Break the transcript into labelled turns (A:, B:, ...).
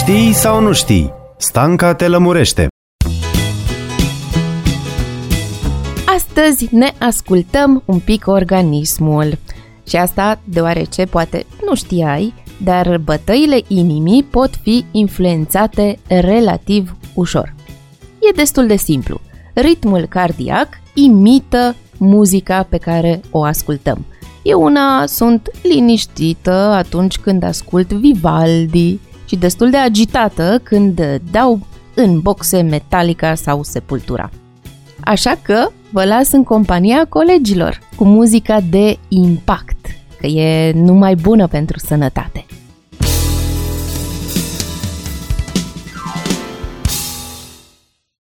A: Știi sau nu știi? Stanca te lămurește.
B: Astăzi ne ascultăm un pic organismul. Și asta deoarece poate nu știai, dar bătăile inimii pot fi influențate relativ ușor. E destul de simplu. Ritmul cardiac imită muzica pe care o ascultăm. Eu una sunt liniștită atunci când ascult Vivaldi și destul de agitată când dau în boxe Metallica sau Sepultura. Așa că vă las în compania colegilor cu muzica de impact, că e numai bună pentru sănătate.